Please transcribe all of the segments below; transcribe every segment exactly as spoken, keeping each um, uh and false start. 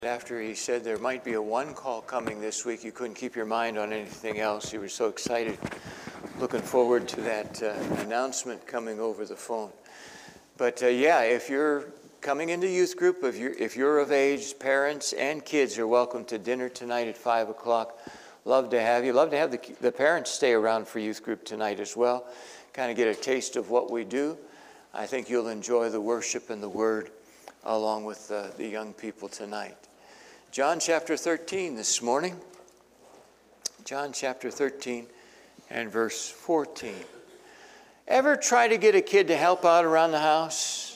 After he said there might be a one call coming this week, you couldn't keep your mind on anything else. You were so excited, looking forward to that uh, announcement coming over the phone. But uh, yeah, if you're coming into youth group, if you're, if you're of age, parents and kids are welcome to dinner tonight at five o'clock. Love to have you. Love to have the, the parents stay around for youth group tonight as well. Kind of get a taste of what we do. I think you'll enjoy the worship and the word along with uh, the young people tonight. John chapter thirteen this morning. John chapter thirteen and verse fourteen. Ever try to get a kid to help out around the house?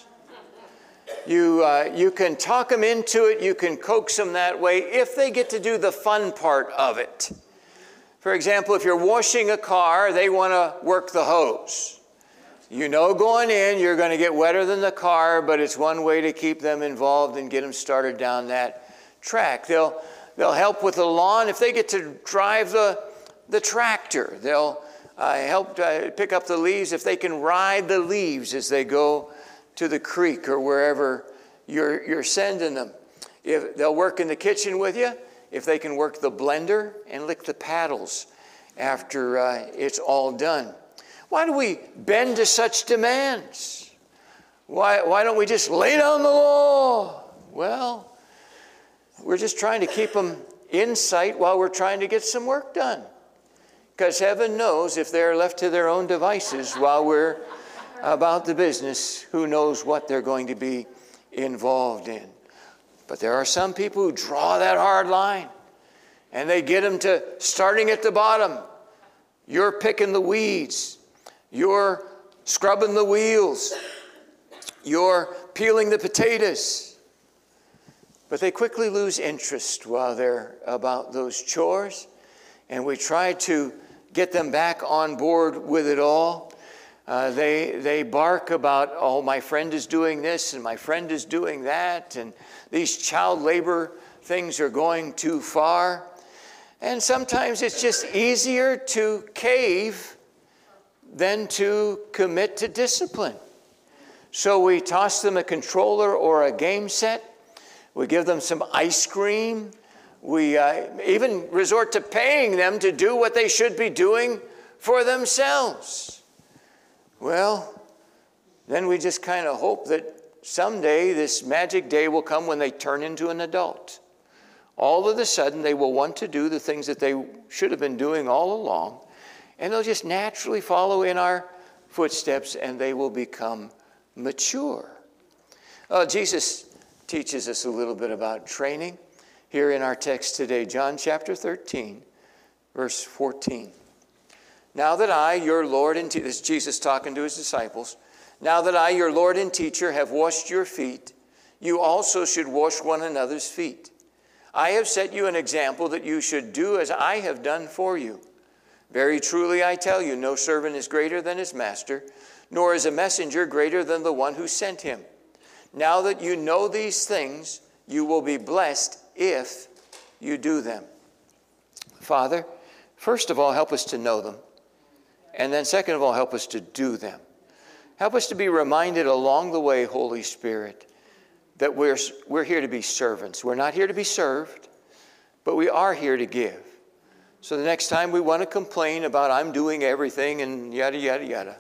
You, uh, you can talk them into it. You can coax them that way if they get to do the fun part of it. For example, if you're washing a car, they want to work the hose. You know going in, you're going to get wetter than the car, but it's one way to keep them involved and get them started down that track. They'll, they'll help with the lawn. If they get to drive the, the tractor, they'll uh, help uh, pick up the leaves. If they can ride the leaves as they go to the creek or wherever you're, you're sending them. If they'll work in the kitchen with you, if they can work the blender and lick the paddles after uh, it's all done. Why do we bend to such demands? Why, why don't we just lay down the law? Well, we're just trying to keep them in sight while we're trying to get some work done. Because heaven knows if they're left to their own devices while we're about the business, who knows what they're going to be involved in. But there are some people who draw that hard line and they get them to starting at the bottom. You're picking the weeds. You're scrubbing the wheels. You're peeling the potatoes. But they quickly lose interest while they're about those chores. And we try to get them back on board with it all. Uh, they, they bark about, oh, my friend is doing this and my friend is doing that. And these child labor things are going too far. And sometimes it's just easier to cave than to commit to discipline. So we toss them a controller or a game set. We give them some ice cream. We uh, even resort to paying them to do what they should be doing for themselves. Well, then we just kind of hope that someday this magic day will come when they turn into an adult. All of a sudden, they will want to do the things that they should have been doing all along, and they'll just naturally follow in our footsteps, and they will become mature. Uh, Jesus teaches us a little bit about training here in our text today, John chapter thirteen, verse fourteen. Now that I, your Lord and teacher, this is Jesus talking to his disciples, now that I, your Lord and teacher, have washed your feet, you also should wash one another's feet. I have set you an example that you should do as I have done for you. Very truly I tell you, no servant is greater than his master, nor is a messenger greater than the one who sent him. Now that you know these things, you will be blessed if you do them. Father, first of all, help us to know them. And then second of all, help us to do them. Help us to be reminded along the way, Holy Spirit, that we're, we're here to be servants. We're not here to be served, but we are here to give. So the next time we want to complain about I'm doing everything and yada, yada, yada,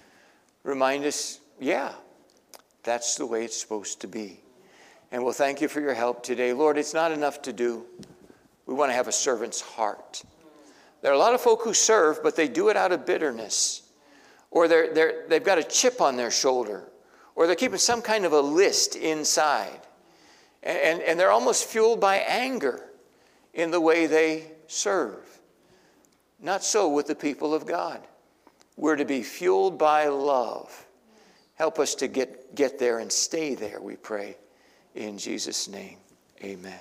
remind us, yeah, that's the way it's supposed to be. And we'll thank you for your help today. Lord, it's not enough to do. We want to have a servant's heart. There are a lot of folk who serve, but they do it out of bitterness. Or they're, they're, they've got a chip on their shoulder. Or they're keeping some kind of a list inside. And, and, and they're almost fueled by anger in the way they serve. Not so with the people of God. We're to be fueled by love. Help us to get, get there and stay there, we pray. In Jesus' name, amen.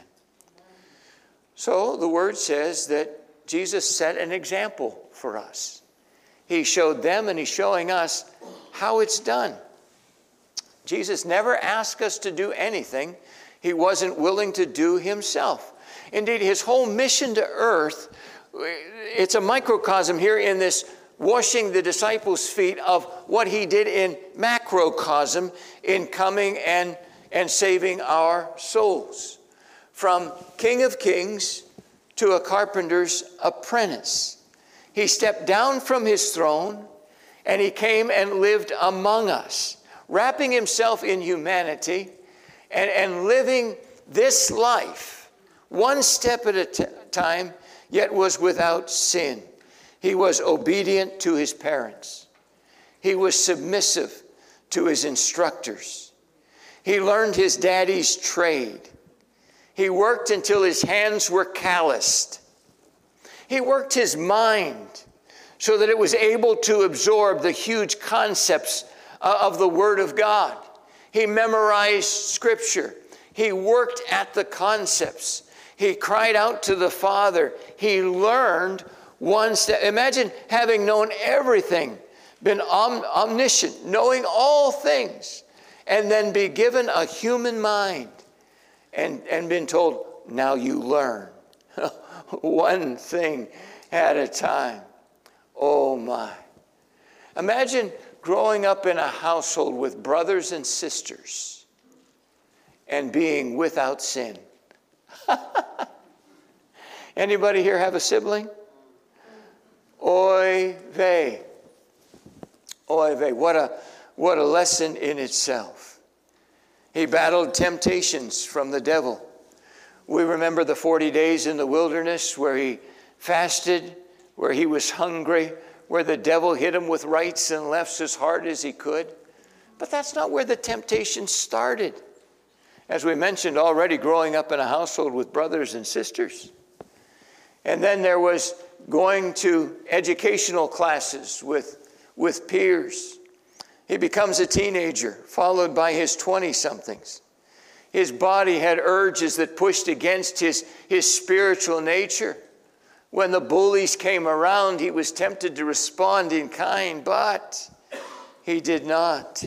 So the word says that Jesus set an example for us. He showed them and he's showing us how it's done. Jesus never asked us to do anything he wasn't willing to do himself. Indeed, his whole mission to earth, it's a microcosm here in this washing the disciples' feet of what he did in macrocosm in coming and, and saving our souls. from King of Kings to a carpenter's apprentice. He stepped down from his throne and he came and lived among us, wrapping himself in humanity and, and living this life, one step at a t- time, yet was without sin. He was obedient to his parents. He was submissive to his instructors. He learned his daddy's trade. He worked until his hands were calloused. He worked his mind so that it was able to absorb the huge concepts of the Word of God. He memorized Scripture. He worked at the concepts. He cried out to the Father. He learned one step. Imagine having known everything, been om- omniscient, knowing all things, and then be given a human mind and, and been told, now you learn. One thing at a time. Oh my. Imagine growing up in a household with brothers and sisters and being without sin. Anybody here have a sibling? Oy vey. Oy vey. What a, what a lesson in itself. He battled temptations from the devil. We remember the forty days in the wilderness where he fasted, where he was hungry, where the devil hit him with rights and lefts as hard as he could. But that's not where the temptation started. As we mentioned already, growing up in a household with brothers and sisters. And then there was going to educational classes with, with peers. He becomes a teenager, followed by his twenty-somethings. His body had urges that pushed against his, his spiritual nature. When the bullies came around, he was tempted to respond in kind, but he did not.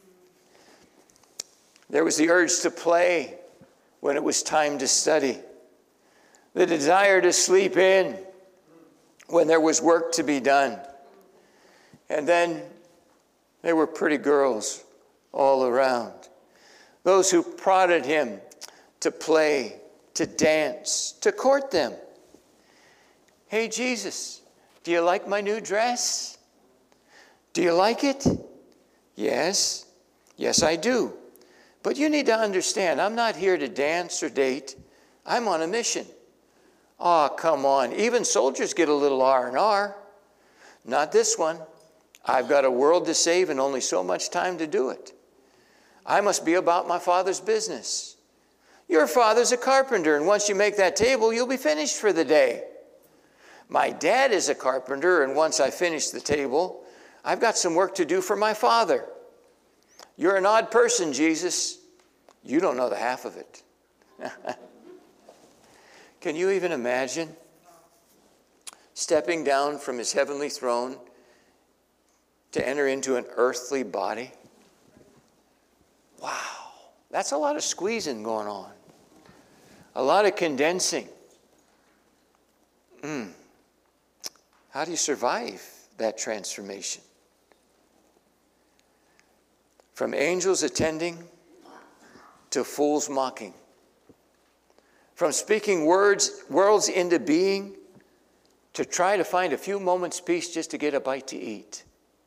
There was the urge to play when it was time to study. The desire to sleep in when there was work to be done. And then there were pretty girls all around. Those who prodded him to play, to dance, to court them. Hey, Jesus, do you like my new dress? Do you like it? Yes. Yes, I do. But you need to understand, I'm not here to dance or date. I'm on a mission. Oh, come on. Even soldiers get a little R and R. Not this one. I've got a world to save and only so much time to do it. I must be about my Father's business. Your father's a carpenter, and once you make that table, you'll be finished for the day. My dad is a carpenter, and once I finish the table, I've got some work to do for my Father. You're an odd person, Jesus. You don't know the half of it. Can you even imagine stepping down from his heavenly throne to enter into an earthly body? Wow, that's a lot of squeezing going on. A lot of condensing. Mm. How do you survive that transformation? From angels attending to fools mocking. From speaking words, worlds into being to try to find a few moments' peace just to get a bite to eat.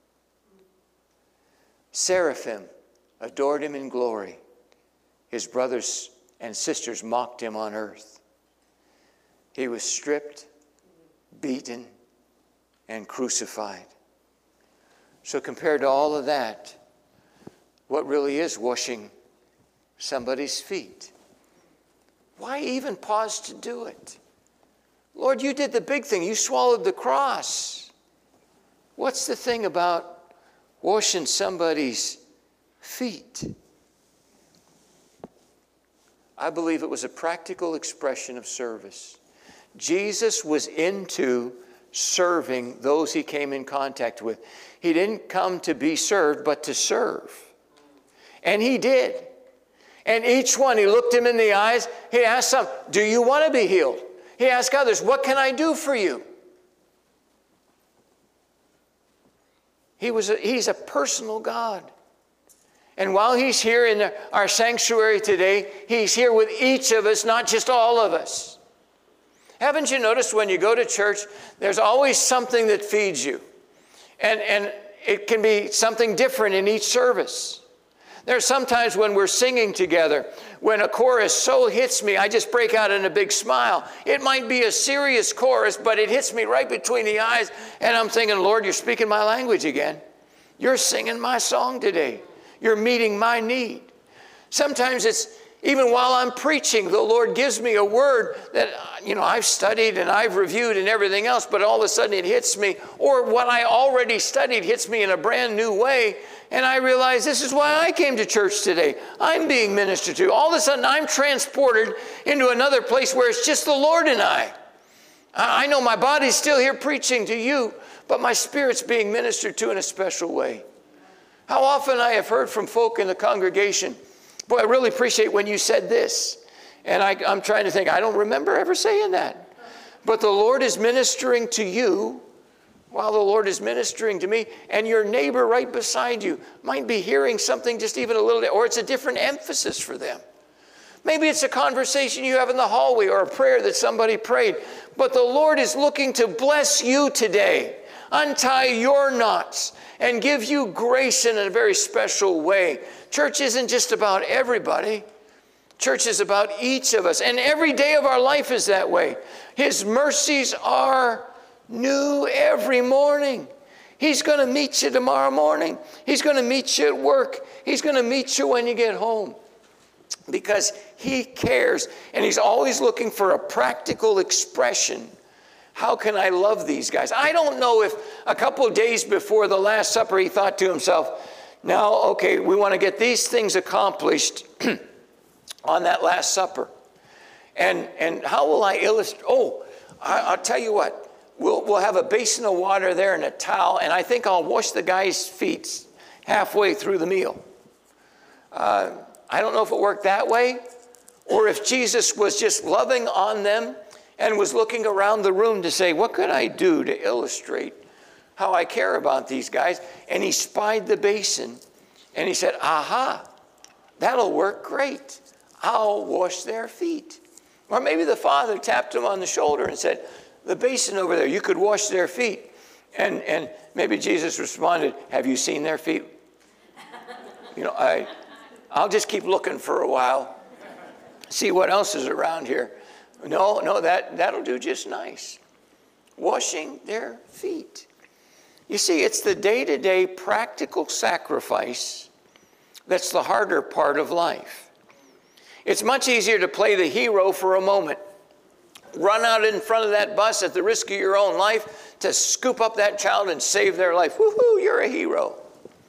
Seraphim adored him in glory. His brothers and sisters mocked him on earth. He was stripped, beaten, and crucified. So compared to all of that, what really is washing somebody's feet? Why even pause to do it? Lord, you did the big thing. You swallowed the cross. What's the thing about washing somebody's feet? I believe it was a practical expression of service. Jesus was into serving those he came in contact with. He didn't come to be served, but to serve. And he did. And each one, he looked him in the eyes. He asked some, do you want to be healed? He asked others, what can I do for you? He was a, he's a personal God. And while he's here in our sanctuary today, he's here with each of us, not just all of us. Haven't you noticed when you go to church, there's always something that feeds you? And, and it can be something different in each service. There's sometimes when we're singing together, when a chorus so hits me, I just break out in a big smile. It might be a serious chorus, but it hits me right between the eyes, and I'm thinking, Lord, you're speaking my language again. You're singing my song today. You're meeting my need. Sometimes it's even while I'm preaching, the Lord gives me a word that, you know, I've studied and I've reviewed and everything else, but all of a sudden it hits me, or what I already studied hits me in a brand new way, and I realize this is why I came to church today. I'm being ministered to. All of a sudden I'm transported into another place where it's just the Lord and I. I know my body's still here preaching to you, but my spirit's being ministered to in a special way. How often I have heard from folk in the congregation, boy, I really appreciate when you said this. And I, I'm trying to think, I don't remember ever saying that. But the Lord is ministering to you while the Lord is ministering to me. And your neighbor right beside you might be hearing something just even a little bit, or it's a different emphasis for them. Maybe it's a conversation you have in the hallway or a prayer that somebody prayed. But the Lord is looking to bless you today, untie your knots, and give you grace in a very special way. Church isn't just about everybody. Church is about each of us. And every day of our life is that way. His mercies are new every morning. He's going to meet you tomorrow morning. He's going to meet you at work. He's going to meet you when you get home. Because he cares. And he's always looking for a practical expression. How can I love these guys? I don't know if a couple of days before the Last Supper, he thought to himself, now, okay, we want to get these things accomplished on that Last Supper. And, and how will I illustrate? Oh, I, I'll tell you what. We'll, we'll have a basin of water there and a towel, and I think I'll wash the guy's feet halfway through the meal. Uh, I don't know if it worked that way, or if Jesus was just loving on them and was looking around the room to say, what could I do to illustrate how I care about these guys? And he spied the basin, and he said, aha, that'll work great. I'll wash their feet. Or maybe the Father tapped him on the shoulder and said, the basin over there, you could wash their feet. And, and maybe Jesus responded, have you seen their feet? You know, I, I'll just keep looking for a while, see what else is around here. No, no, that, that'll do just nice. Washing their feet. You see, it's the day-to-day practical sacrifice that's the harder part of life. It's much easier to play the hero for a moment. Run out in front of that bus at the risk of your own life to scoop up that child and save their life. Woohoo, you're a hero.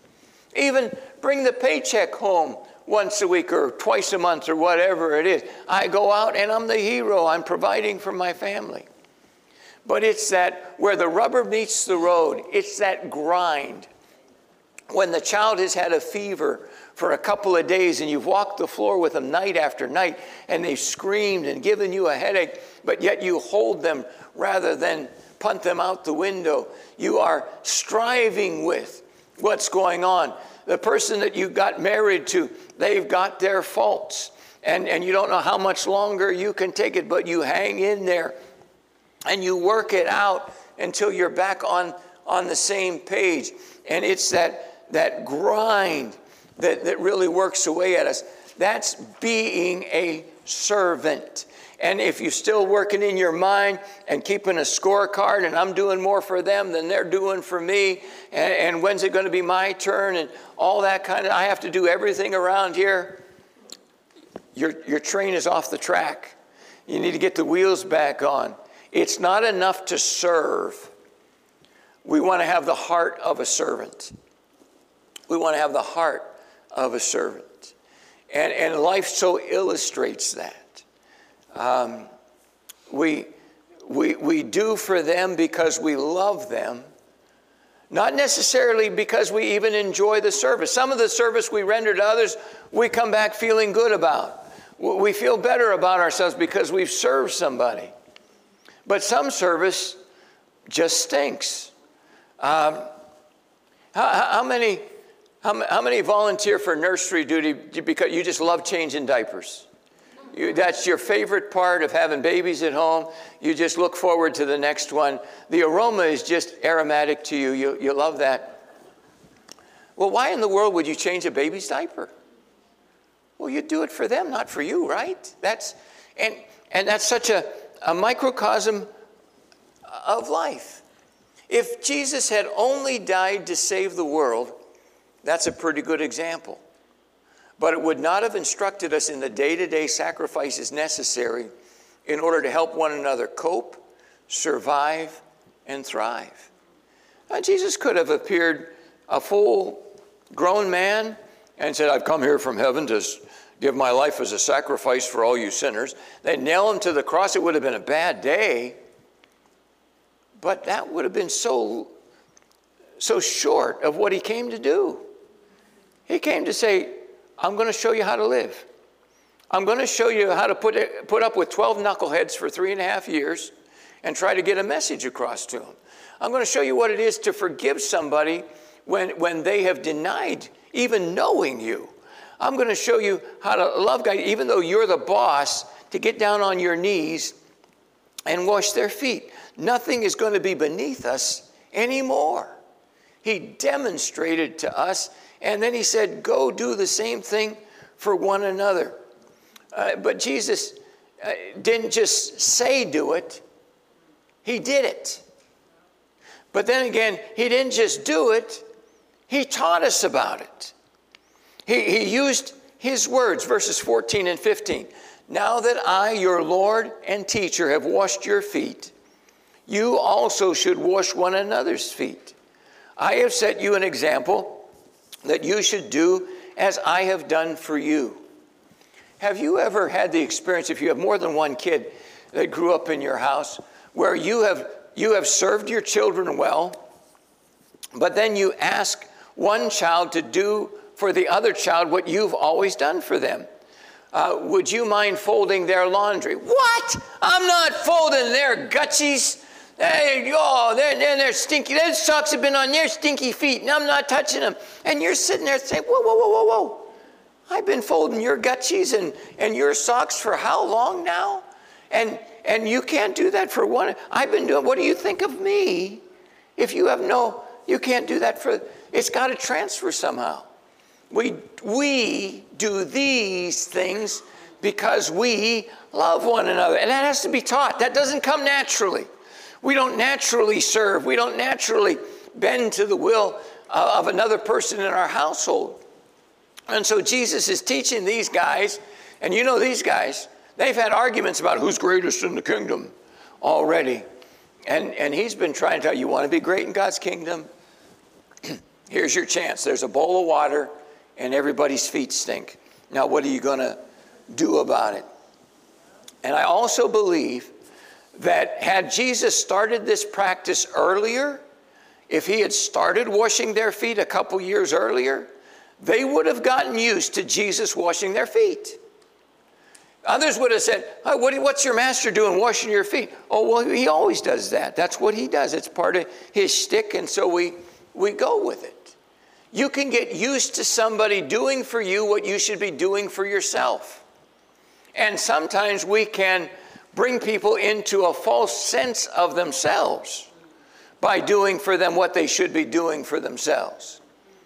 Even bring the paycheck home once a week or twice a month or whatever it is. I go out and I'm the hero. I'm providing for my family. But it's that where the rubber meets the road, it's that grind. When the child has had a fever for a couple of days and you've walked the floor with them night after night and they've screamed and given you a headache, but yet you hold them rather than punt them out the window. You are striving with what's going on. The person that you got married to, they've got their faults. And, and you don't know how much longer you can take it, but you hang in there and you work it out until you're back on, on the same page. And it's that, that grind that, that really works away at us. That's being a servant. And if you're still working in your mind and keeping a scorecard, and I'm doing more for them than they're doing for me, and, and when's it going to be my turn, and all that kind of, I have to do everything around here, your, your train is off the track. You need to get the wheels back on. It's not enough to serve. We want to have the heart of a servant. We want to have the heart of a servant. And, and life so illustrates that. Um, we, we, we do for them because we love them, not necessarily because we even enjoy the service. Some of the service we render to others, we come back feeling good about. We feel better about ourselves because we've served somebody. But some service just stinks. Um, how, how many How, how many volunteer for nursery duty because you just love changing diapers? You, that's your favorite part of having babies at home. You just look forward to the next one. The aroma is just aromatic to you. You, you love that. Well, why in the world would you change a baby's diaper? Well, you do it for them, not for you, right? That's, and, and that's such a, a microcosm of life. If Jesus had only died to save the world, that's a pretty good example. But it would not have instructed us in the day-to-day sacrifices necessary in order to help one another cope, survive, and thrive. Now, Jesus could have appeared a full-grown man and said, I've come here from heaven to give my life as a sacrifice for all you sinners. They'd nail him to the cross. It would have been a bad day. But that would have been so, so short of what he came to do. He came to say, I'm going to show you how to live. I'm going to show you how to put, it, put up with twelve knuckleheads for three and a half years and try to get a message across to them. I'm going to show you what it is to forgive somebody when, when they have denied even knowing you. I'm going to show you how to love God, even though you're the boss, to get down on your knees and wash their feet. Nothing is going to be beneath us anymore. He demonstrated to us, and then he said, go do the same thing for one another. Uh, but Jesus uh, didn't just say do it. He did it. But then again, he didn't just do it. He taught us about it. He, he used his words, verses fourteen and fifteen. Now that I, your Lord and teacher, have washed your feet, you also should wash one another's feet. I have set you an example that you should do as I have done for you. Have you ever had the experience, if you have more than one kid that grew up in your house, where you have, you have served your children well, but then you ask one child to do for the other child what you've always done for them? Uh, would you mind folding their laundry? What? I'm not folding their gutsies. Hey, oh, they're, they're, they're stinky. Those socks have been on their stinky feet, and I'm not touching them. And you're sitting there saying, whoa, whoa, whoa, whoa, whoa. I've been folding your gutsies and, and your socks for how long now? And, and you can't do that for one. I've been doing, what do you think of me? If you have no, you can't do that for, it's got to transfer somehow. We, we do these things because we love one another. And that has to be taught. That doesn't come naturally. We don't naturally serve. We don't naturally bend to the will uh, of another person in our household. And so Jesus is teaching these guys, and you know these guys, they've had arguments about who's greatest in the kingdom already. And, and he's been trying to tell you, you want to be great in God's kingdom? Here's your chance. There's a bowl of water, and everybody's feet stink. Now, what are you going to do about it? And I also believe that had Jesus started this practice earlier, if he had started washing their feet a couple years earlier, they would have gotten used to Jesus washing their feet. Others would have said, oh, what, what's your master doing washing your feet? Oh, well, he always does that. That's what he does. It's part of his shtick, and so we, we go with it. You can get used to somebody doing for you what you should be doing for yourself. And sometimes we can bring people into a false sense of themselves by doing for them what they should be doing for themselves.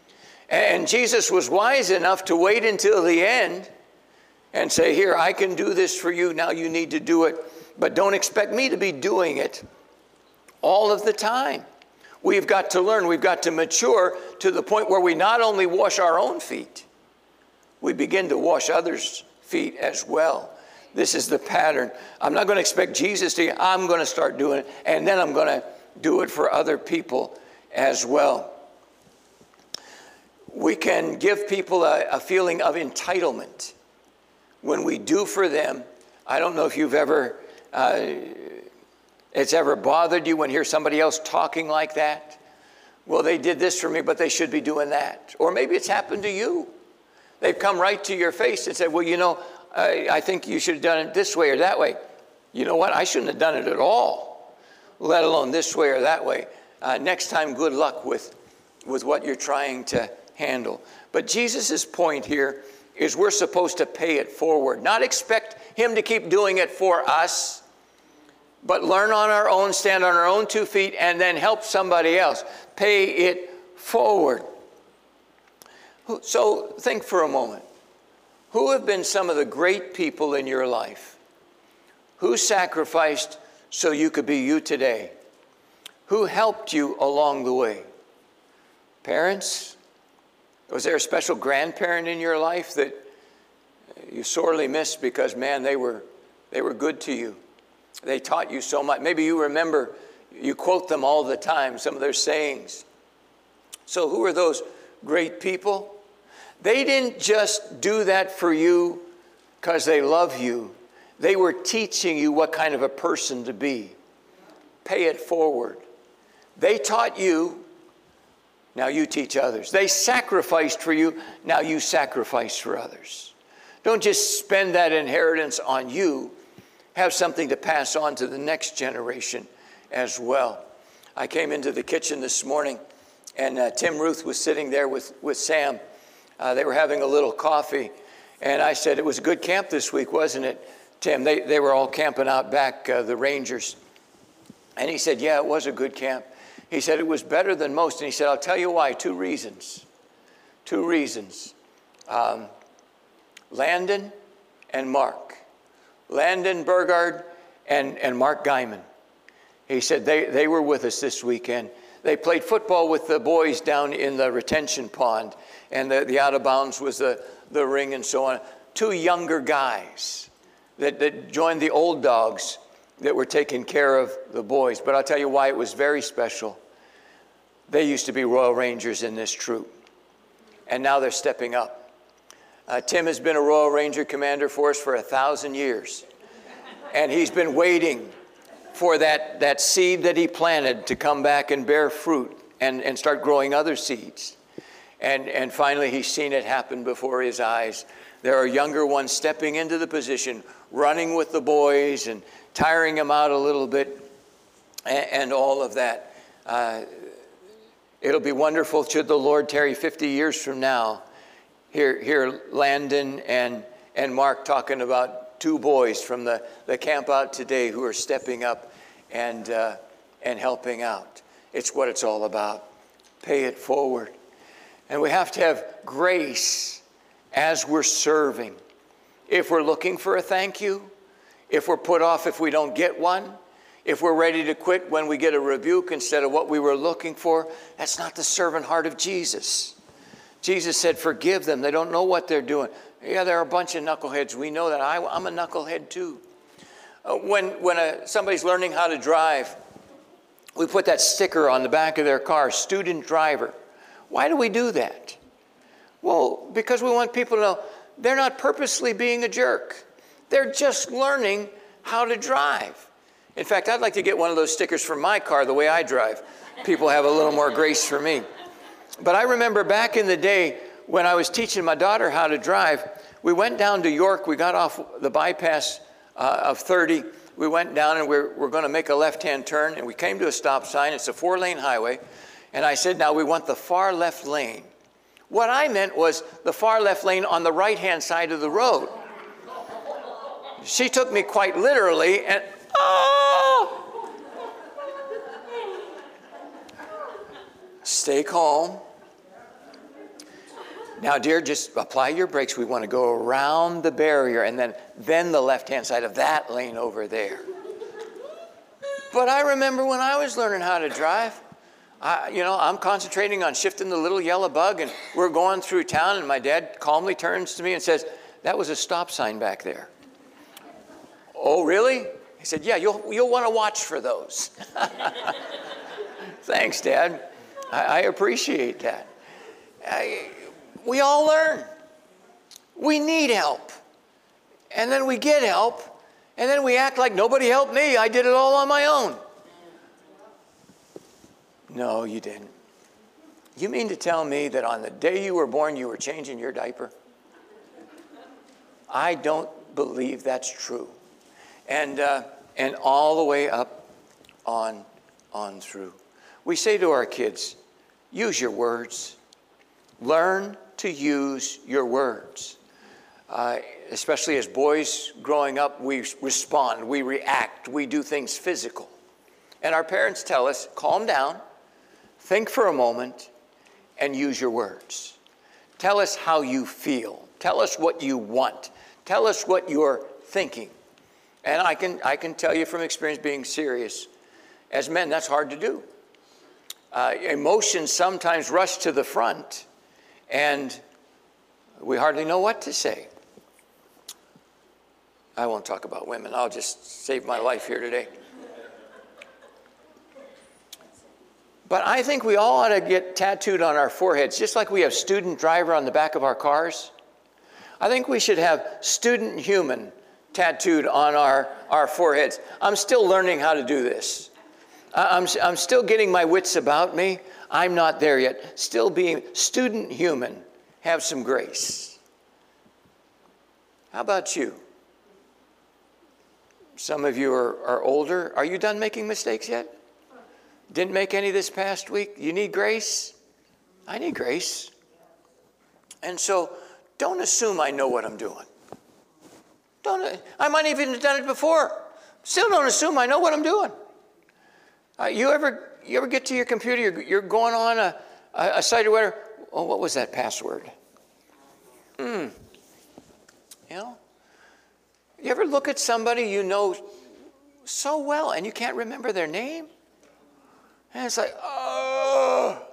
And Jesus was wise enough to wait until the end and say, here, I can do this for you. Now you need to do it. But don't expect me to be doing it all of the time. We've got to learn. We've got to mature to the point where we not only wash our own feet, we begin to wash others' feet as well. This is the pattern. I'm not going to expect Jesus to, I'm going to start doing it, and then I'm going to do it for other people as well. We can give people a, a feeling of entitlement when we do for them. I don't know if you've ever, uh, it's ever bothered you when you hear somebody else talking like that. Well, they did this for me, but they should be doing that. Or maybe it's happened to you. They've come right to your face and said, well, you know, I, I think you should have done it this way or that way. You know what? I shouldn't have done it at all, let alone this way or that way. Uh, next time, good luck with, with what you're trying to handle. But Jesus' point here is we're supposed to pay it forward, not expect him to keep doing it for us, but learn on our own, stand on our own two feet, and then help somebody else. Pay it forward. So think for a moment. Who have been some of the great people in your life? Who sacrificed so you could be you today? Who helped you along the way? Parents? Was there a special grandparent in your life that you sorely missed because, man, they were, they were good to you? They taught you so much. Maybe you remember, you quote them all the time, some of their sayings. So who are those great people? They didn't just do that for you because they love you. They were teaching you what kind of a person to be. Pay it forward. They taught you, now you teach others. They sacrificed for you, now you sacrifice for others. Don't just spend that inheritance on you. Have something to pass on to the next generation as well. I came into the kitchen this morning, and uh, Tim Ruth was sitting there with, with Sam. Uh, they were having a little coffee, and I said, it was a good camp this week, wasn't it, Tim? They, they were all camping out back, uh, the Rangers. And he said, yeah, it was a good camp. He said, it was better than most. And he said, I'll tell you why. Two reasons. Two reasons. Um, Landon and Mark. Landon Burgard and, and Mark Guyman. He said they, they were with us this weekend. They played football with the boys down in the retention pond, and the, the out of bounds was the, the ring and so on. Two younger guys that, that joined the old dogs that were taking care of the boys. But I'll tell you why it was very special. They used to be Royal Rangers in this troop, and now they're stepping up. Uh, Tim has been a Royal Ranger commander for us for a thousand years. And he's been waiting for that, that seed that he planted to come back and bear fruit and, and start growing other seeds. And, and finally, he's seen it happen before his eyes. There are younger ones stepping into the position, running with the boys and tiring them out a little bit, and, and all of that. Uh, it'll be wonderful should the Lord tarry fifty years from now. Here, here Landon and, and Mark talking about two boys from the, the camp out today who are stepping up and, uh, and helping out. It's what it's all about. Pay it forward. And we have to have grace as we're serving. If we're looking for a thank you, if we're put off if we don't get one, if we're ready to quit when we get a rebuke instead of what we were looking for, that's not the servant heart of Jesus. Jesus said, forgive them. They don't know what they're doing. Yeah, there are a bunch of knuckleheads. We know that. I, I'm a knucklehead too. Uh, when when a, somebody's learning how to drive, we put that sticker on the back of their car, student driver. Why do we do that? Well, because we want people to know they're not purposely being a jerk. They're just learning how to drive. In fact, I'd like to get one of those stickers for my car the way I drive. People have a little more grace for me. But I remember back in the day when I was teaching my daughter how to drive, we went down to York. We got off the bypass uh, of thirty. We went down and we're, we're going to make a left-hand turn, and we came to a stop sign. It's a four-lane highway. And I said, now we want the far left lane. What I meant was the far left lane on the right-hand side of the road. She took me quite literally, and oh! Stay calm. Now, dear, just apply your brakes. We want to go around the barrier and then, then the left-hand side of that lane over there. But I remember when I was learning how to drive, I, you know, I'm concentrating on shifting the little yellow bug, and we're going through town, and my dad calmly turns to me and says, that was a stop sign back there. Oh, really? He said, yeah, you'll, you'll want to watch for those. Thanks, Dad. I, I appreciate that. I, we all learn. We need help. And then we get help, and then we act like nobody helped me. I did it all on my own. No, you didn't. You mean to tell me that on the day you were born, you were changing your diaper? I don't believe that's true. And, uh, and all the way up on, on through. We say to our kids, use your words. Learn to use your words. Uh, especially as boys growing up, we respond, we react, we do things physical. And our parents tell us, calm down, think for a moment, and use your words. Tell us how you feel. Tell us what you want. Tell us what you're thinking. And I can, I can tell you from experience being serious, as men, that's hard to do. Uh, emotions sometimes rush to the front, and we hardly know what to say. I won't talk about women. I'll just save my life here today. But I think we all ought to get tattooed on our foreheads, just like we have student driver on the back of our cars. I think we should have student human tattooed on our, our foreheads. I'm still learning how to do this. I'm, I'm still getting my wits about me. I'm not there yet. Still being student human. Have some grace. How about you? Some of you are, are older. Are you done making mistakes yet? Didn't make any this past week? You need grace? I need grace. And so don't assume I know what I'm doing. Don't. I might even have done it before. Still don't assume I know what I'm doing. Uh, you ever you ever get to your computer, you're, you're going on a, a, a site or whatever, oh, what was that password? Hmm. You know? You ever look at somebody you know so well and you can't remember their name? And it's like, oh.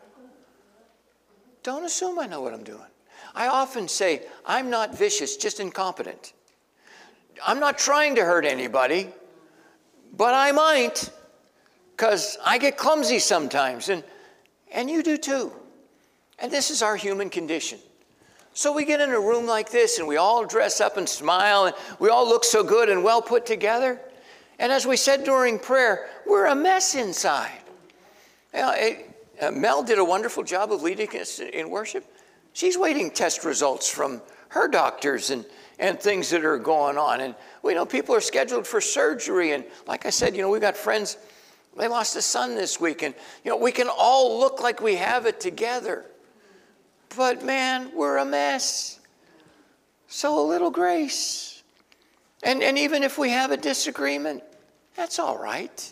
Don't assume I know what I'm doing. I often say, I'm not vicious, just incompetent. I'm not trying to hurt anybody, but I might, because I get clumsy sometimes, and, and you do too. And this is our human condition. So we get in a room like this, and we all dress up and smile, and we all look so good and well put together. And as we said during prayer, we're a mess inside. You know, it, uh, Mel did a wonderful job of leading us in worship. She's waiting test results from her doctors and, and things that are going on. And we know people are scheduled for surgery. And like I said, you know, we've got friends, they lost a son this week. And, you know, we can all look like we have it together. But, man, we're a mess. So a little grace. And, and even if we have a disagreement, that's all right.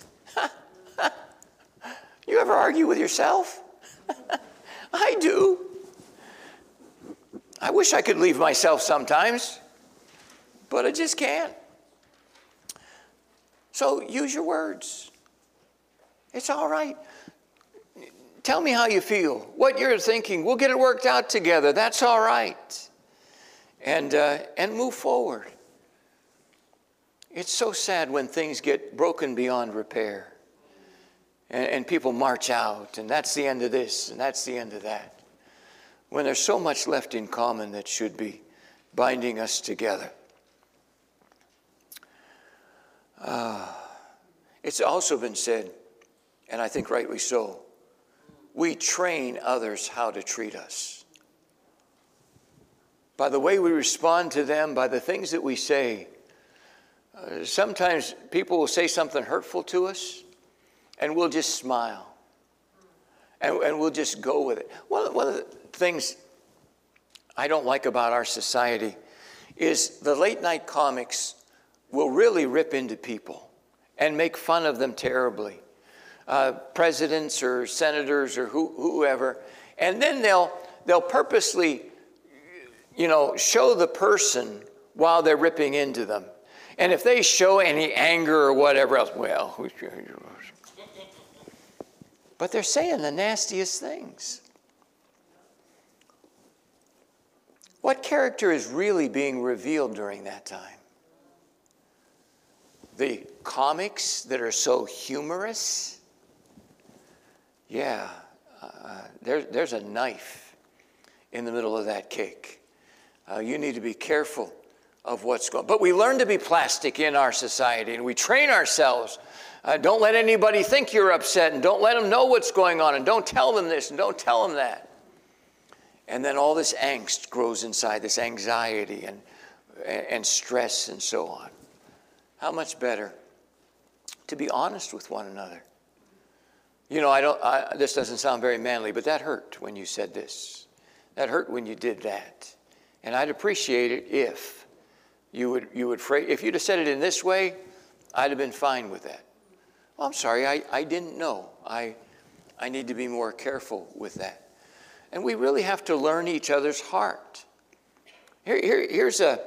You ever argue with yourself? I do. I wish I could leave myself sometimes, but I just can't. So use your words. It's all right. Tell me how you feel, what you're thinking. We'll get it worked out together. That's all right. And, uh, and move forward. It's so sad when things get broken beyond repair. And, and people march out, and that's the end of this, and that's the end of that. When there's so much left in common that should be binding us together. Uh, it's also been said, and I think rightly so, we train others how to treat us. By the way we respond to them, by the things that we say. Uh, sometimes people will say something hurtful to us, and we'll just smile. And, and we'll just go with it. One, one of the things I don't like about our society is the late night comics will really rip into people and make fun of them terribly. Uh, presidents or senators or who, whoever. And then they'll, they'll purposely, you know, show the person while they're ripping into them. And if they show any anger or whatever else, well, but they're saying the nastiest things. What character is really being revealed during that time? The comics that are so humorous? Yeah, uh, there, there's a knife in the middle of that cake. Uh, you need to be careful of what's going on. But we learn to be plastic in our society, and we train ourselves. Uh, don't let anybody think you're upset, and don't let them know what's going on, and don't tell them this, and don't tell them that. And then all this angst grows inside, this anxiety and, and stress and so on. How much better to be honest with one another. You know, I don't. I, this doesn't sound very manly, but that hurt when you said this. that hurt when you did that. And I'd appreciate it if you would, you would phrase, if you'd have said it in this way, I'd have been fine with that. Well, I'm sorry, I, I didn't know. I, I need to be more careful with that. And we really have to learn each other's heart. Here, here, here's a,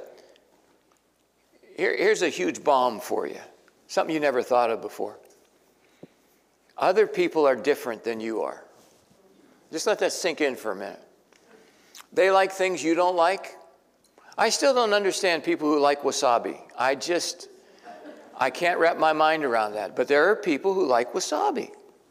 here, here's a huge bomb for you. Something you never thought of before. Other people are different than you are. Just let that sink in for a minute. They like things you don't like. I still don't understand people who like wasabi. I just, I can't wrap my mind around that. But there are people who like wasabi.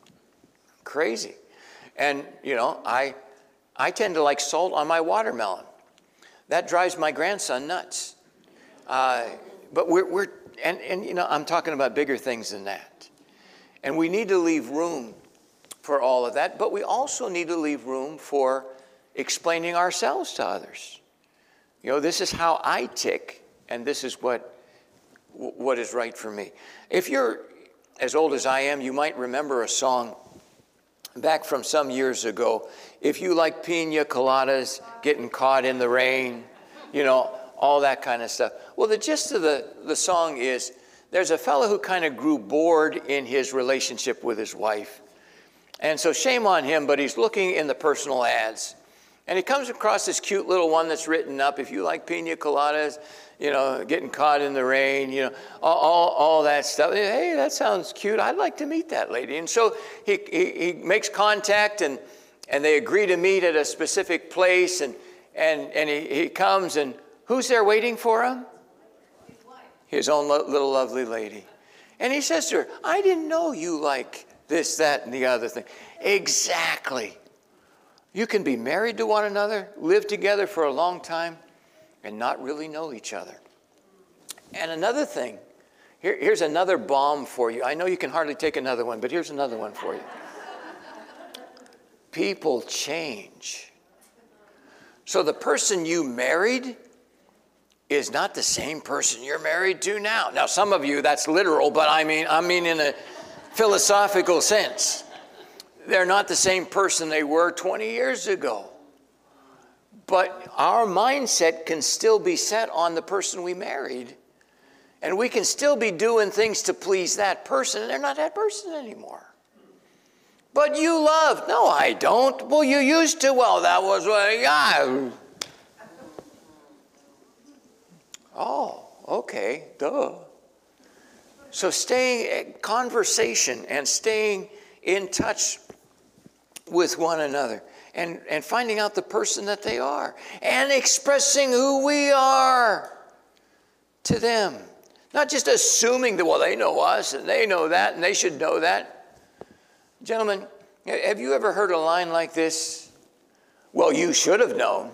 Crazy. And, you know, I, I tend to like salt on my watermelon. That drives my grandson nuts. Uh, but we're, we're and, and, you know, I'm talking about bigger things than that. And we need to leave room for all of that. But we also need to leave room for explaining ourselves to others. You know, this is how I tick, and this is what, what is right for me. If you're as old as I am, you might remember a song back from some years ago. If you like pina coladas, getting caught in the rain, you know, all that kind of stuff. Well, the gist of the, the song is there's a fellow who kind of grew bored in his relationship with his wife. And so shame on him, but he's looking in the personal ads. And he comes across this cute little one that's written up, if you like pina coladas, you know, getting caught in the rain, you know, all, all, all that stuff. Hey, that sounds cute. I'd like to meet that lady. And so he, he, he makes contact, and, and they agree to meet at a specific place. And, and, and he, he comes, and who's there waiting for him? His wife. His own lo- little lovely lady. And he says to her, I didn't know you like this, that, and the other thing. Exactly. You can be married to one another, live together for a long time, and not really know each other. And another thing, here, here's another bomb for you. I know you can hardly take another one, but here's another one for you. People change. So the person you married is not the same person you're married to now. Now, some of you, that's literal, but I mean, I mean in a philosophical sense. They're not the same person they were twenty years ago. But our mindset can still be set on the person we married. And we can still be doing things to please that person, and they're not that person anymore. But you love. No, I don't. Well, you used to. Well, that was what, yeah. Oh, okay, duh. So staying, conversation and staying in touch with one another, and, and finding out the person that they are, and expressing who we are to them. Not just assuming that, well, they know us, and they know that, and they should know that. Gentlemen, have you ever heard a line like this? Well, you should have known.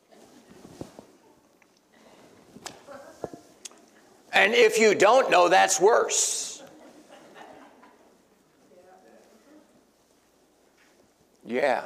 And if you don't know, that's worse. Yeah.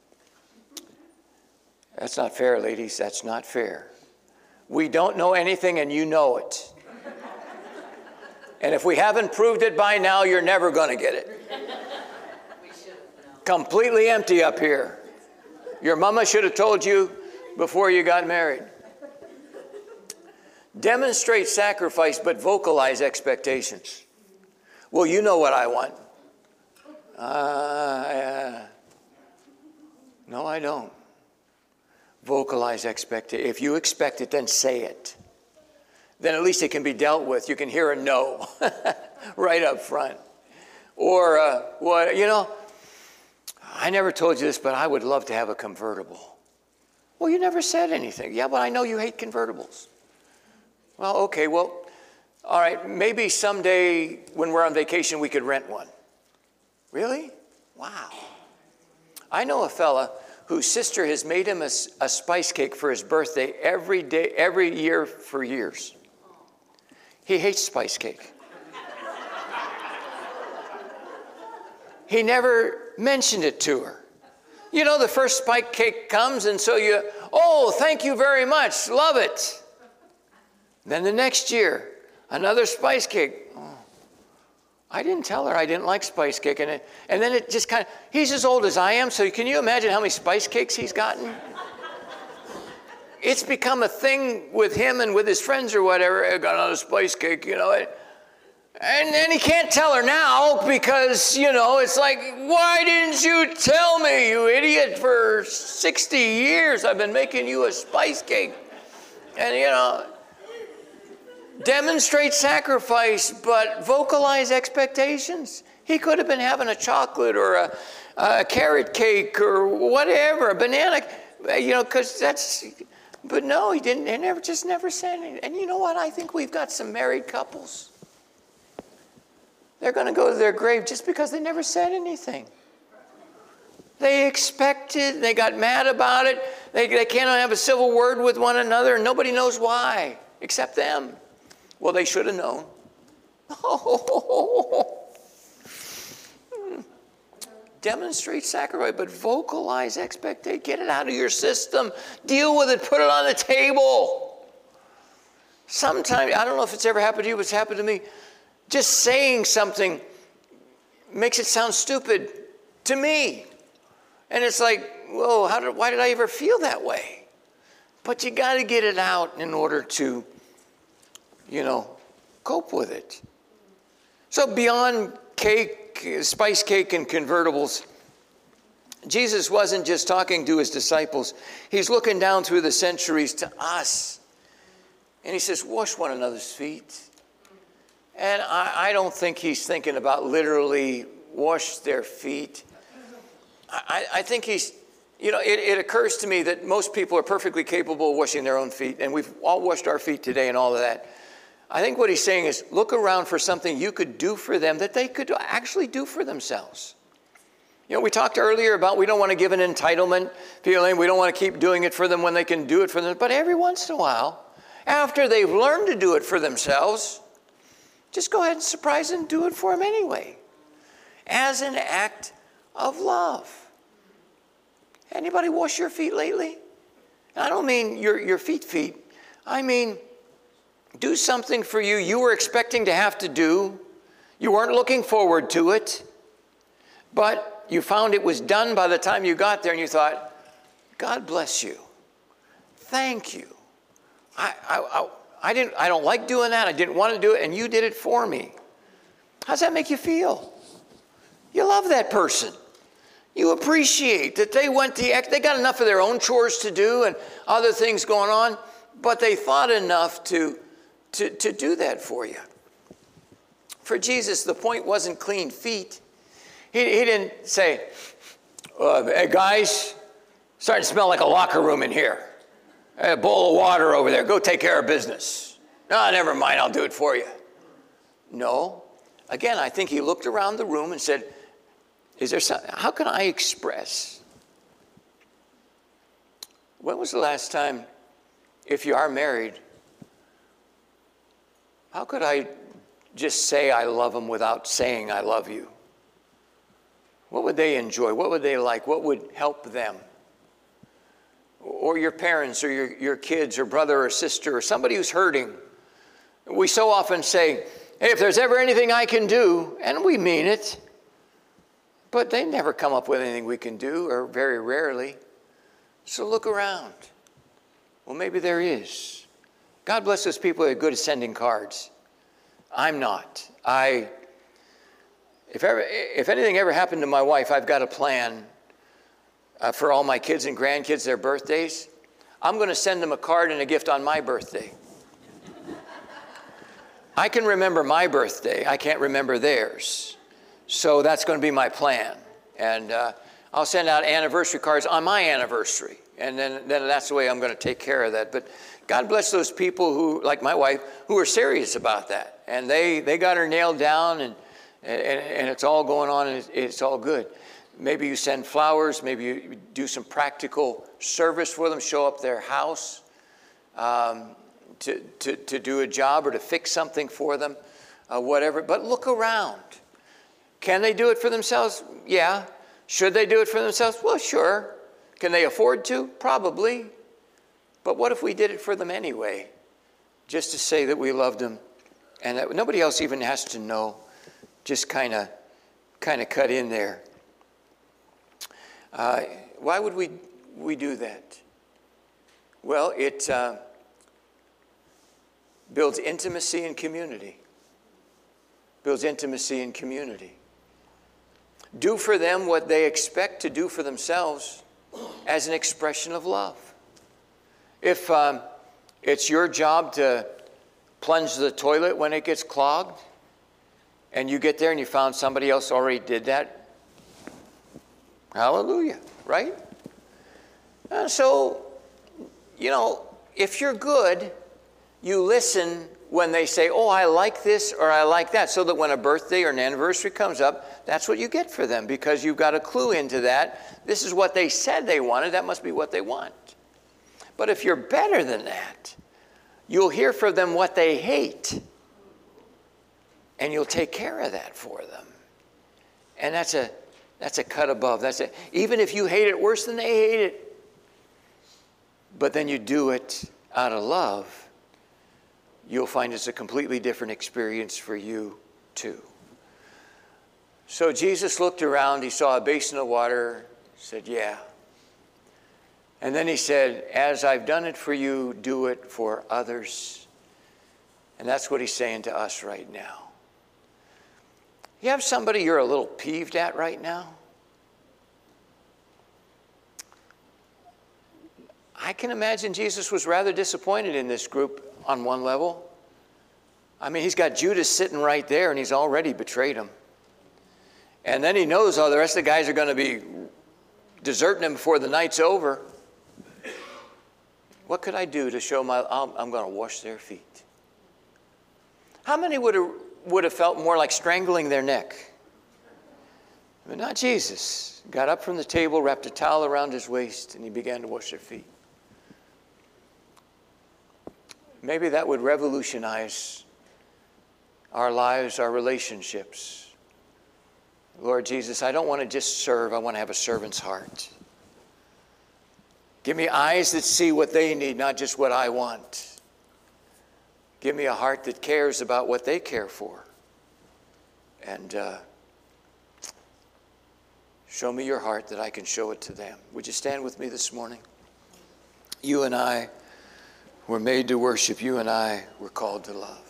That's not fair, ladies. That's not fair. We don't know anything, and you know it. And if we haven't proved it by now, you're never going to get it. We should have known. Completely empty up here. Your mama should have told you before you got married. Demonstrate sacrifice, but vocalize expectations. Well, you know what I want. Uh, yeah. No, I don't. Vocalize expectation. If you expect it, then say it. Then at least it can be dealt with. You can hear a no right up front. Or, uh, what, you know, I never told you this, but I would love to have a convertible. Well, you never said anything. Yeah, but I know you hate convertibles. Well, okay, well, all right, maybe someday when we're on vacation we could rent one. Really? Wow. I know a fella whose sister has made him a, a spice cake for his birthday every day, every year for years. He hates spice cake. He never mentioned it to her. You know, the first spice cake comes, and so you, oh, thank you very much, love it. Then the next year, another spice cake. Oh, I didn't tell her I didn't like spice cake. And, it, and then it just kind of, he's as old as I am, so can you imagine how many spice cakes he's gotten? it's become a thing with him and with his friends or whatever. I got on a spice cake, you know. And then he can't tell her now because, you know, it's like, why didn't you tell me, you idiot? For sixty years I've been making you a spice cake. And, you know, demonstrate sacrifice, but vocalize expectations. He could have been having a chocolate or a, a carrot cake or whatever, a banana, you know, because that's, but no, he didn't, he never, just never said anything. And you know what? I think we've got some married couples. They're going to go to their grave just because they never said anything. They expected, they got mad about it, they, they can't have a civil word with one another, and nobody knows why, except them. Well, they should have known. Demonstrate sacrifice, but vocalize expectation. Get it out of your system. Deal with it. Put it on the table. Sometimes, I don't know if it's ever happened to you, but it's happened to me. Just saying something makes it sound stupid to me. And it's like, whoa, how did, why did I ever feel that way? But you got to get it out in order to, you know, cope with it. So beyond cake, spice cake, and convertibles, Jesus wasn't just talking to his disciples. He's looking down through the centuries to us. And he says, wash one another's feet. And I, I don't think he's thinking about literally wash their feet. I, I think he's, you know, it, it occurs to me that most people are perfectly capable of washing their own feet. And we've all washed our feet today and all of that. I think what he's saying is look around for something you could do for them that they could actually do for themselves. You know, we talked earlier about we don't want to give an entitlement feeling. We don't want to keep doing it for them when they can do it for them. But every once in a while, after they've learned to do it for themselves, just go ahead and surprise and do it for them anyway, as an act of love. Anybody wash your feet lately? I don't mean your, your feet feet. I mean, do something for you you were expecting to have to do. You weren't looking forward to it, but you found it was done by the time you got there and you thought, God bless you. Thank you. I, I, I, I, didn't, I don't like doing that. I didn't want to do it, and you did it for me. How does that make you feel? You love that person. You appreciate that they went the, they got enough of their own chores to do and other things going on, but they thought enough to, to, to do that for you. For Jesus, the point wasn't clean feet. He, he didn't say, uh, hey guys, starting to smell like a locker room in here. A bowl of water over there. Go take care of business. No, never mind. I'll do it for you. No. Again, I think he looked around the room and said, "Is there some, how can I express? When was the last time, if you are married, how could I just say I love them without saying I love you? What would they enjoy? What would they like? What would help them? Or your parents or your, your kids or brother or sister or somebody who's hurting. We so often say, hey, if there's ever anything I can do, and we mean it, but they never come up with anything we can do, or very rarely. So look around. Well, maybe there is. God bless those people who are good at sending cards. I'm not. I, if ever, if anything ever happened to my wife, I've got a plan Uh, for all my kids and grandkids, their birthdays. I'm going to send them a card and a gift on my birthday. I can remember my birthday. I can't remember theirs. So that's going to be my plan. And uh, I'll send out anniversary cards on my anniversary. And then, then that's the way I'm going to take care of that. But God bless those people who, like my wife, who are serious about that. And they, they got her nailed down, and, and, and it's all going on, and it's, it's all good. Maybe you send flowers. Maybe you do some practical service for them, show up their house um, to, to, to do a job or to fix something for them, uh, whatever. But look around. Can they do it for themselves? Yeah. Should they do it for themselves? Well, sure. Can they afford to? Probably. But what if we did it for them anyway, just to say that we loved them and that nobody else even has to know, just kind of kind of cut in there. Uh, why would we, we do that? Well, it uh, builds intimacy and community. Builds intimacy and community. Do for them what they expect to do for themselves as an expression of love. If um, it's your job to plunge the toilet when it gets clogged, and you get there and you found somebody else already did that, hallelujah, right? And so, you know, if you're good, you listen when they say, oh, I like this or I like that, so that when a birthday or an anniversary comes up, that's what you get for them, because you've got a clue into that. This is what they said they wanted. That must be what they want. But if you're better than that, you'll hear from them what they hate, and you'll take care of that for them. And that's a that's a cut above. That's a, even if you hate it worse than they hate it, but then you do it out of love, you'll find it's a completely different experience for you too. So Jesus looked around, he saw a basin of water, said, yeah. And then he said, as I've done it for you, do it for others. And that's what he's saying to us right now. You have somebody you're a little peeved at right now? I can imagine Jesus was rather disappointed in this group on one level. I mean, he's got Judas sitting right there, and he's already betrayed him. And then he knows, oh, the rest of the guys are going to be deserting him before the night's over. What could I do to show my, I'm, I'm going to wash their feet? How many would have, would have felt more like strangling their neck? But not Jesus. Got up from the table, wrapped a towel around his waist, and he began to wash their feet. Maybe that would revolutionize our lives, our relationships. Lord Jesus, I don't want to just serve. I want to have a servant's heart. Give me eyes that see what they need, not just what I want. Give me a heart that cares about what they care for. And uh, show me your heart that I can show it to them. Would you stand with me this morning? You and I were made to worship. You and I were called to love.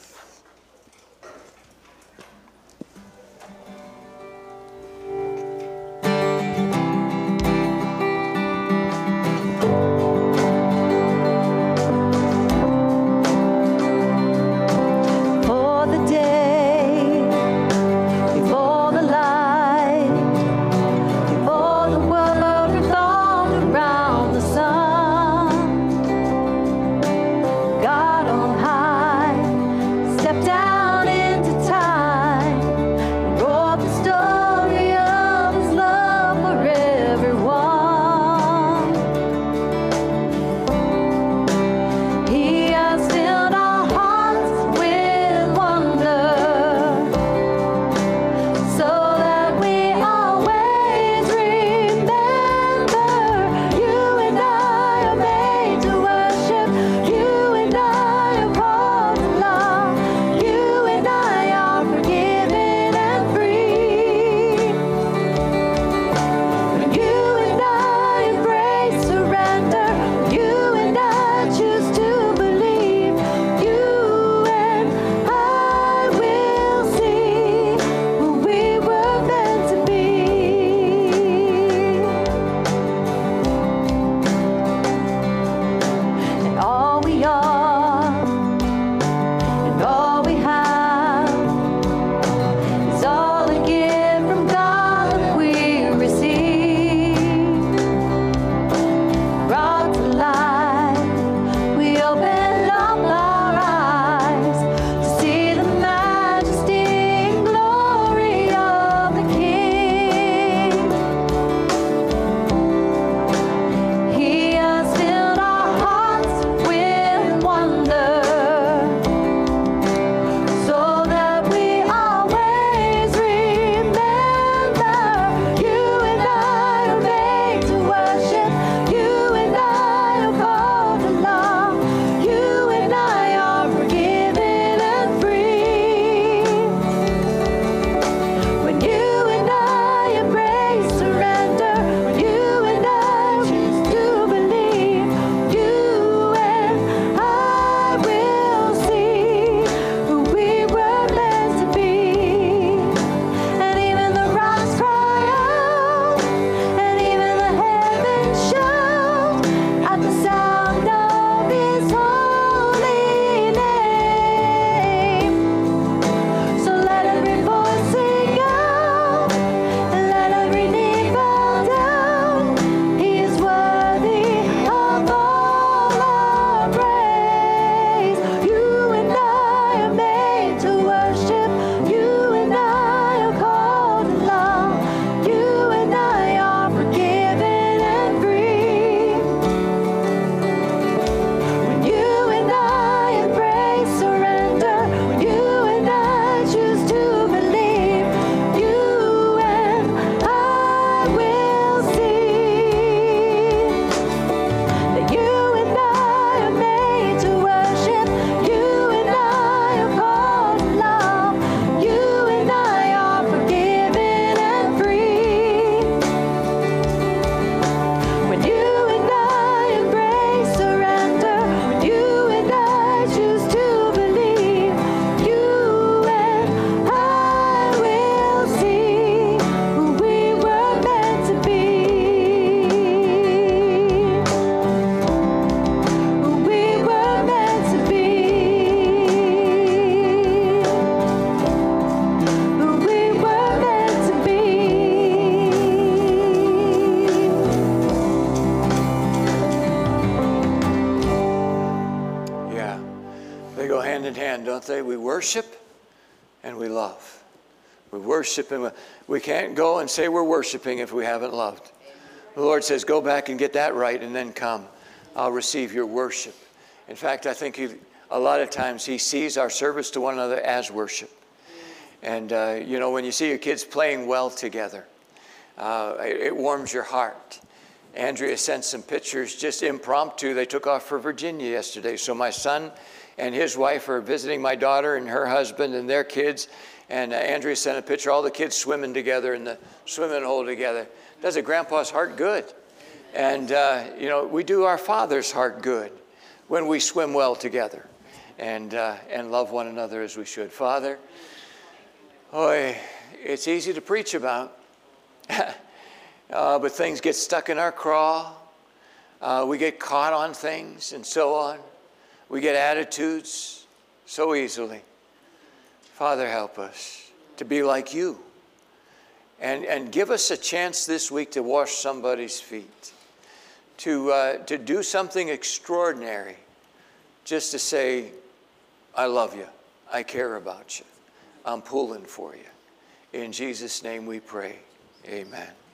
worship and we love. We worship and we, we can't go and say we're worshiping if we haven't loved. The Lord says, go back and get that right and then come. I'll receive your worship. In fact, I think he, a lot of times he sees our service to one another as worship. And, uh, you know, when you see your kids playing well together, uh, it, it warms your heart. Andrea sent some pictures, just impromptu. They took off for Virginia yesterday. So my son and his wife are visiting my daughter and her husband and their kids. And uh, Andrea sent a picture, all the kids swimming together in the swimming hole together. Does a grandpa's heart good. And, uh, you know, we do our Father's heart good when we swim well together and, uh, and love one another as we should. Father, oh, it's easy to preach about. Uh, but things get stuck in our craw. Uh, we get caught on things and so on. We get attitudes so easily. Father, help us to be like you. And, and give us a chance this week to wash somebody's feet. To, uh, to do something extraordinary. Just to say, I love you. I care about you. I'm pulling for you. In Jesus' name we pray. Amen.